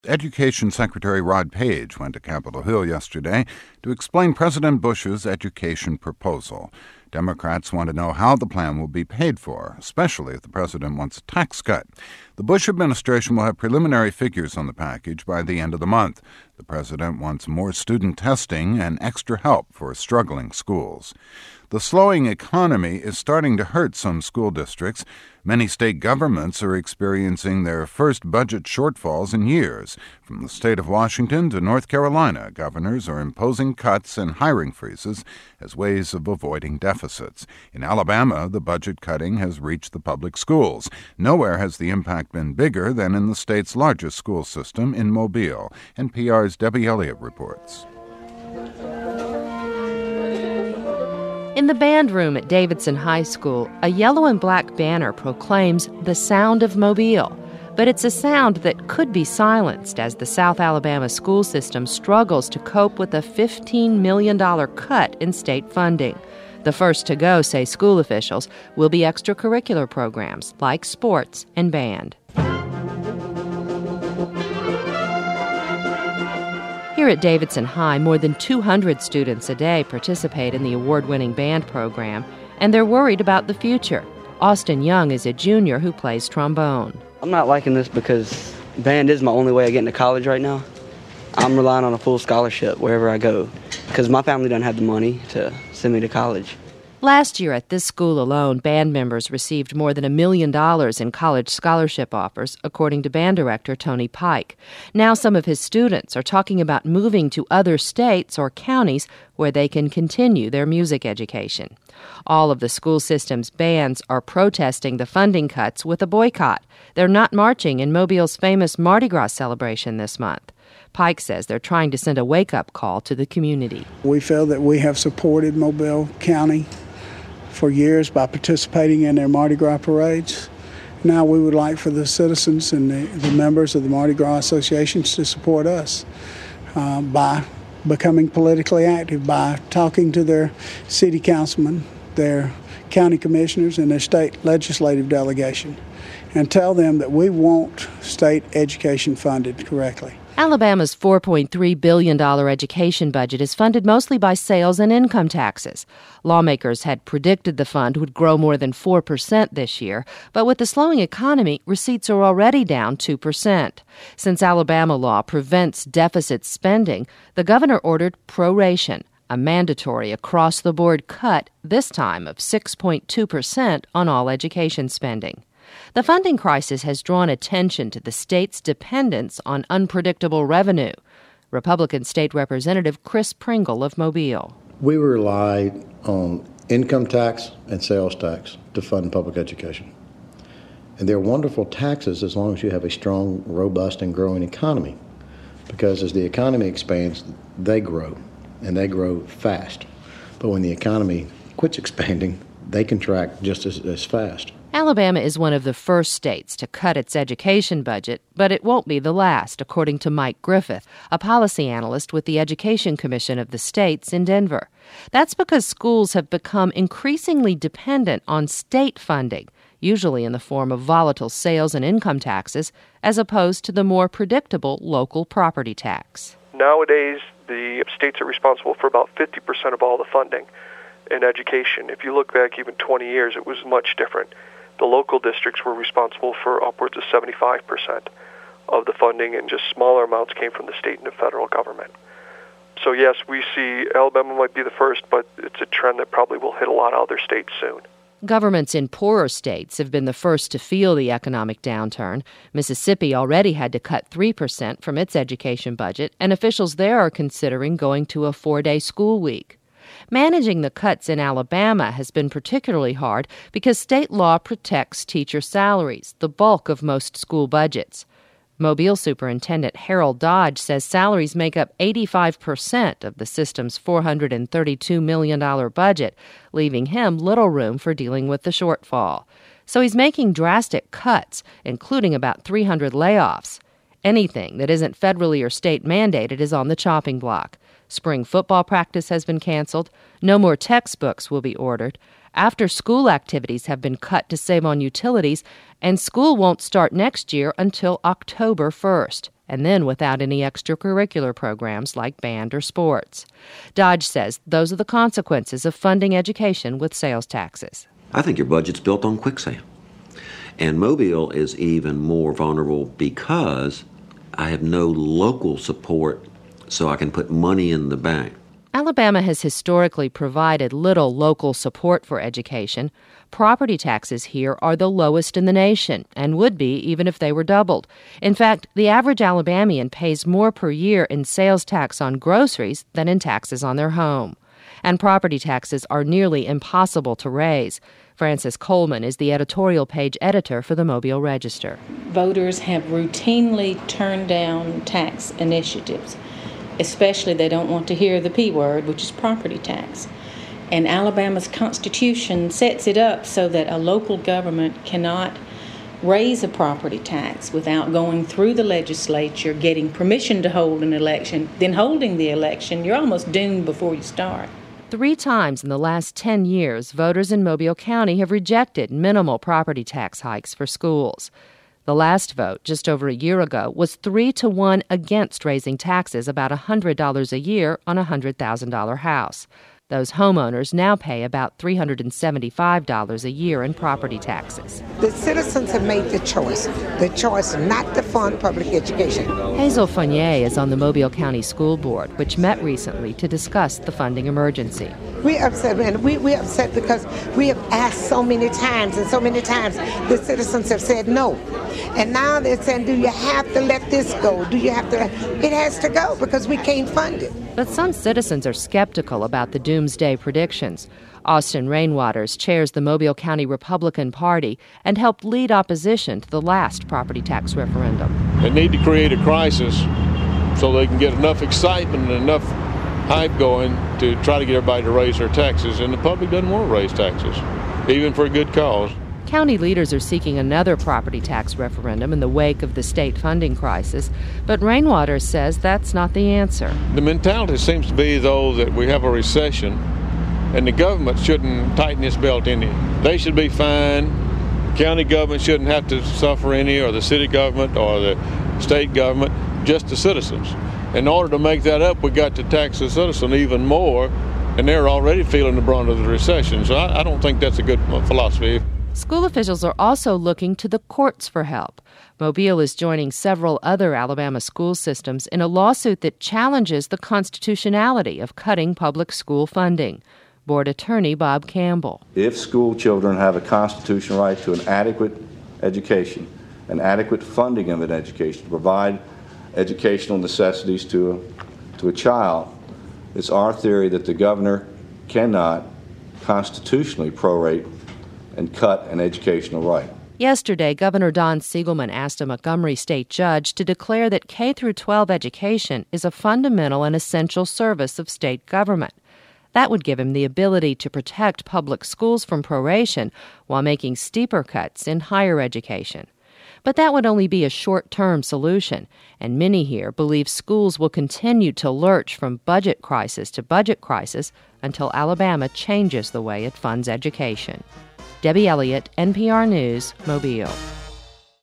Education Secretary Rod Page went to Capitol Hill yesterday to explain President Bush's education proposal. Democrats want to know how the plan will be paid for, especially if the president wants a tax cut. The Bush administration will have preliminary figures on the package by the end of the month. The president wants more student testing and extra help for struggling schools. The slowing economy is starting to hurt some school districts. Many state governments are experiencing their first budget shortfalls in years. From the state of Washington to North Carolina, governors are imposing cuts and hiring freezes as ways of avoiding deficits. In Alabama, the budget cutting has reached the public schools. Nowhere has the impact been bigger than in the state's largest school system in Mobile. NPR's Debbie Elliott reports. In the band room at Davidson High School, a yellow and black banner proclaims the sound of Mobile. But it's a sound that could be silenced as the South Alabama school system struggles to cope with a $15 million cut in state funding. The first to go, say school officials, will be extracurricular programs like sports and band. Here at Davidson High, more than 200 students a day participate in the award-winning band program, and they're worried about the future. Austin Young is a junior who plays trombone. I'm not liking this because band is my only way of getting to college right now. I'm relying on a full scholarship wherever I go because my family doesn't have the money to send me to college. Last year at this school alone, band members received more than $1 million in college scholarship offers, according to band director Tony Pike. Now some of his students are talking about moving to other states or counties where they can continue their music education. All of the school system's bands are protesting the funding cuts with a boycott. They're not marching in Mobile's famous Mardi Gras celebration this month. Pike says they're trying to send a wake-up call to the community. We feel that we have supported Mobile County for years by participating in their Mardi Gras parades. Now we would like for the citizens and the members of the Mardi Gras associations to support us by becoming politically active, by talking to their city councilmen, their county commissioners, and their state legislative delegation, and tell them that we want state education funded correctly. Alabama's $4.3 billion education budget is funded mostly by sales and income taxes. Lawmakers had predicted the fund would grow more than 4% this year, but with the slowing economy, receipts are already down 2%. Since Alabama law prevents deficit spending, the governor ordered proration, a mandatory across-the-board cut, this time of 6.2% on all education spending. The funding crisis has drawn attention to the state's dependence on unpredictable revenue. Republican State Representative Chris Pringle of Mobile. We rely on income tax and sales tax to fund public education. And they're wonderful taxes as long as you have a strong, robust, and growing economy. Because as the economy expands, they grow, and they grow fast. But when the economy quits expanding, they contract just as fast. Alabama is one of the first states to cut its education budget, but it won't be the last, according to Mike Griffith, a policy analyst with the Education Commission of the States in Denver. That's because schools have become increasingly dependent on state funding, usually in the form of volatile sales and income taxes, as opposed to the more predictable local property tax. Nowadays, the states are responsible for about 50% of all the funding in education. If you look back even 20 years, it was much different. The local districts were responsible for upwards of 75% of the funding, and just smaller amounts came from the state and the federal government. So yes, we see Alabama might be the first, but it's a trend that probably will hit a lot of other states soon. Governments in poorer states have been the first to feel the economic downturn. Mississippi already had to cut 3% from its education budget, and officials there are considering going to a 4-day school week. Managing the cuts in Alabama has been particularly hard because state law protects teacher salaries, the bulk of most school budgets. Mobile Superintendent Harold Dodge says salaries make up 85% of the system's $432 million budget, leaving him little room for dealing with the shortfall. So he's making drastic cuts, including about 300 layoffs. Anything that isn't federally or state mandated is on the chopping block. Spring football practice has been canceled. No more textbooks will be ordered. After-school activities have been cut to save on utilities, and school won't start next year until October 1st. and then without any extracurricular programs like band or sports. Dodge says those are the consequences of funding education with sales taxes. I think your budget's built on quicksand. And Mobile is even more vulnerable because I have no local support so I can put money in the bank. Alabama has historically provided little local support for education. Property taxes here are the lowest in the nation and would be even if they were doubled. In fact, the average Alabamian pays more per year in sales tax on groceries than in taxes on their home. And property taxes are nearly impossible to raise. Frances Coleman is the editorial page editor for the Mobile Register. Voters have routinely turned down tax initiatives. Especially they don't want to hear the P word, which is property tax. And Alabama's Constitution sets it up so that a local government cannot raise a property tax without going through the legislature, getting permission to hold an election, then holding the election. You're almost doomed before you start. 3 times in the last 10 years, voters in Mobile County have rejected minimal property tax hikes for schools. The last vote, just over a year ago, was 3-1 against raising taxes about $100 a year on a $100,000 house. Those homeowners now pay about $375 a year in property taxes. The citizens have made the choice not to fund public education. Hazel Fournier is on the Mobile County School Board, which met recently to discuss the funding emergency. We're upset, and we're upset because we have asked so many times, and so many times the citizens have said no. And now they're saying, do you have to let this go? Do you have to? It has to go because we can't fund it. But some citizens are skeptical about the doomsday predictions. Austin Rainwaters chairs the Mobile County Republican Party and helped lead opposition to the last property tax referendum. They need to create a crisis so they can get enough excitement and enough hype going to try to get everybody to raise their taxes, and the public doesn't want to raise taxes, even for a good cause. County leaders are seeking another property tax referendum in the wake of the state funding crisis, but Rainwater says that's not the answer. The mentality seems to be, though, that we have a recession and the government shouldn't tighten its belt any. They should be fine. County government shouldn't have to suffer any, or the city government or the state government, just the citizens. In order to make that up, we got to tax the citizen even more, and they're already feeling the brunt of the recession. So I don't think that's a good philosophy. School officials are also looking to the courts for help. Mobile is joining several other Alabama school systems in a lawsuit that challenges the constitutionality of cutting public school funding. Board Attorney Bob Campbell. If school children have a constitutional right to an adequate education, an adequate funding of an education, to provide educational necessities to a child, it's our theory that the governor cannot constitutionally prorate and cut an educational right. Yesterday, Governor Don Siegelman asked a Montgomery state judge to declare that K-12 education is a fundamental and essential service of state government. That would give him the ability to protect public schools from proration while making steeper cuts in higher education. But that would only be a short-term solution, and many here believe schools will continue to lurch from budget crisis to budget crisis until Alabama changes the way it funds education. Debbie Elliott, NPR News, Mobile.